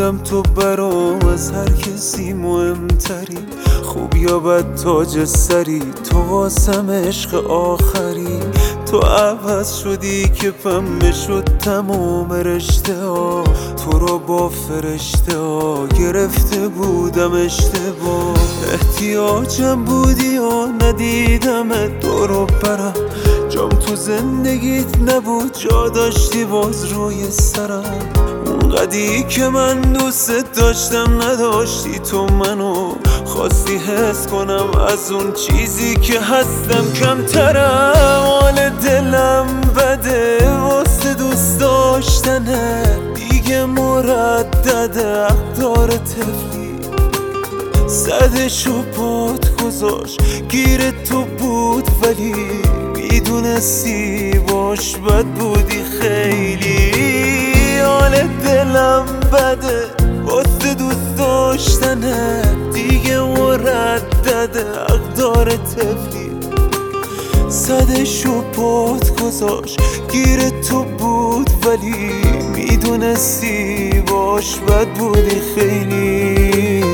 بودم تو برام از هر کسی مهمتری، خوب یا بد تاج سری، تو واسم عشق آخری. تو عوض شدی که پنبه شد تمام رشته ها، تو رو با فرشته ها گرفته بودم اشتباه. احتیاجم بودی یا ندیدمت دور و برم، جام تو زندگیت نبود جا داشتی باز روی سرم. اونقدی که من دوست داشتم نداشتی تو منو، خواستی حس کنم از اون چیزی که هستم کمترم. حال دلم بده واسه دوست داشتنه، دیگه مردده عقدار طفلی. صدشو پات گذاشت گیر تو بود ولی میدونستی باش بد بودی خیلی. حال دلم بده واسه دوست داشتنه، دیگه مردده عقدار طفلی. صدشو پات گذاشت گیر تو بود ولی میدونستی باش بد بودی خیلی.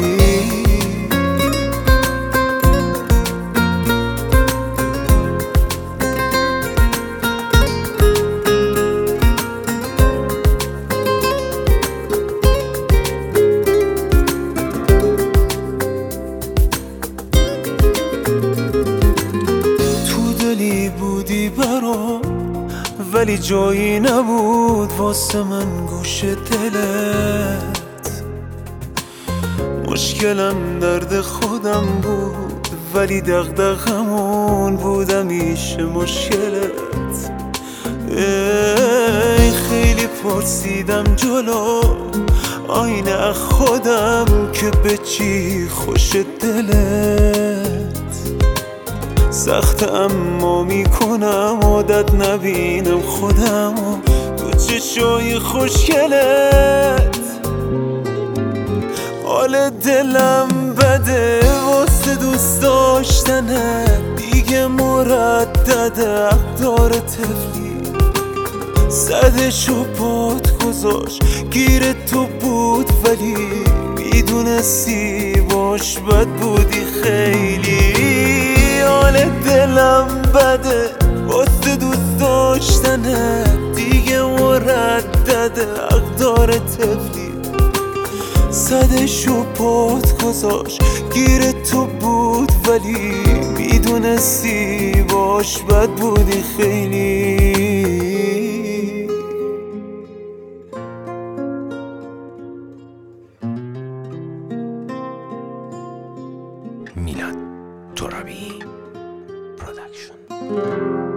بودی برام ولی جایی نبود واسه من گوش دلت. مشکلم درد خودم بود ولی دغدغمون بود همیشه مشکلت. ای خیلی پرسیدم جلو آینه خودم که به چی خوش دلت. سخت اما میکنم عادت نبینم خودم و تو چشای خوشگلت. حال دلم بده واسه دوست داشتنه، دیگه مردده عقدار طفلی. صدشو پات گذاشت گیر تو بود ولی میدونستی باش بد بودی خیلی. حال دلم بده واسه دوست داشتنه، دیگه مردده عقدار طفلی. صدشو پات گذاشت گیر تو بود ولی میدونستی باش بد بودی خیلی. میلاد ترابی پروداکشن.